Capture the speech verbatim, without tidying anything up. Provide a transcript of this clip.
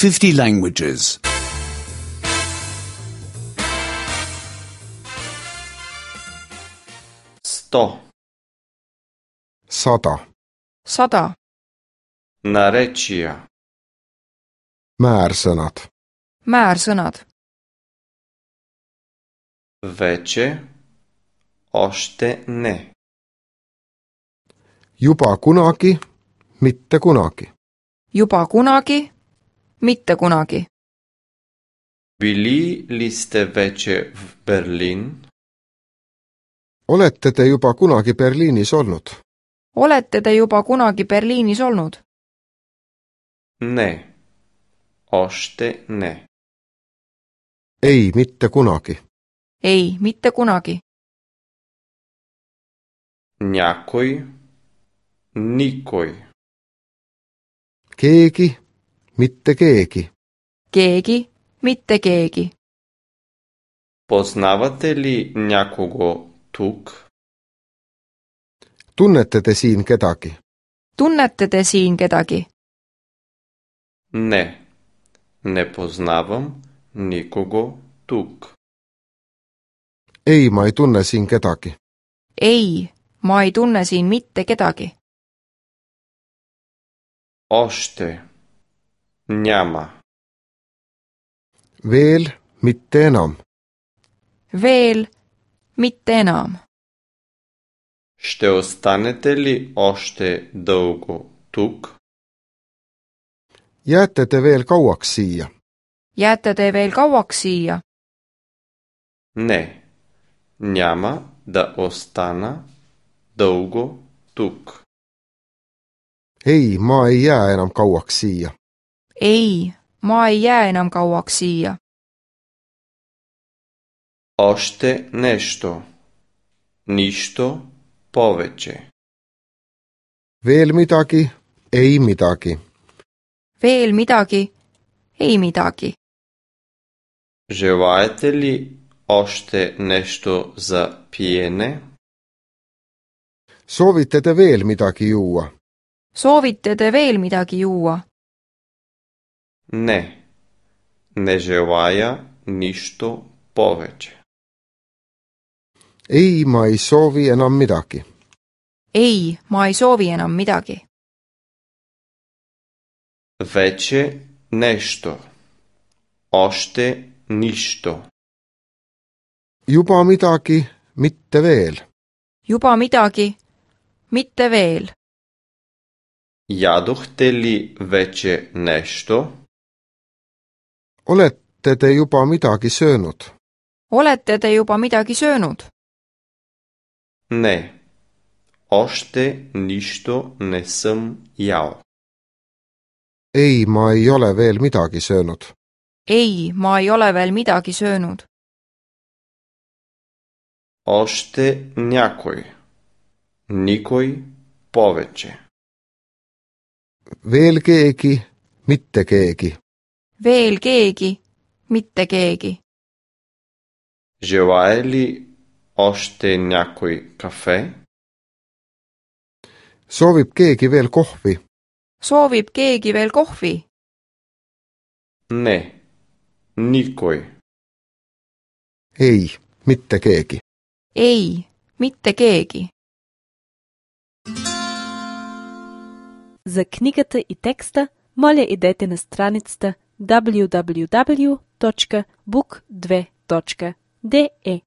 fifty languages. Сто. Sada. sada, Наречия. Määrsõnad. määrsõnad, Вече. Още не. Juba kunagi, mitte kunagi. juba kunagi, mitte kunagi. Били ли сте вече в Берлин? Olete te juba kunagi Berliinis olnud? olete te juba kunagi Berliinis olnud? Не. Още не. Ei, mitte kunagi. ei, mitte kunagi. Някой. Никой. Keegi, mitte keegi. keegi, mitte keegi. Познавате ли някого тук? Tunnete te siin kedagi? tunnete te siin kedagi? Не. Не познавам никого тук. Ei, ma ei tunne siin kedagi. ei, ma ei tunne siin mitte kedagi. Още. Няма. Veel, mitte enam. veel, mitte enam. Ще останете ли още дълго тук? Jääte te veel kauaks siia? jääte te veel kauaks siia? Не. Няма да остана дълго тук. Ei, ma ei jää enam kauaks siia. ei, ma ei jää enam kauaks siia. Още нещо. Нищо повече. Veel midagi? Ei midagi. veel midagi? ei midagi. Желаете ли още нещо за пиене? Soovite te veel midagi juua? soovite te veel midagi juua? Не. Не желая нищо повече. Ei, ma ei soovi enam midagi. ei, ma ei soovi enam midagi. Вече нещо. Още нищо. Juba midagi, mitte veel. juba midagi, mitte veel. Ядохте ли вече нещо? Olete te juba midagi söönud? olete te juba midagi söönud? Не. Още нищо не съм ял. Ei, ma ei ole veel midagi söönud. ei, ma ei ole veel midagi söönud. Още някой. Никой повече. Veel keegi, mitte keegi. veel keegi, mitte keegi. Желае ли още някой кафе? Soovib keegi veel kohvi? soovib keegi veel kohvi? Не. Никой. Ei, mitte keegi. ei, mitte keegi. За книгата и текста, моля идете на страницата даблю даблю даблю точка бук две точка де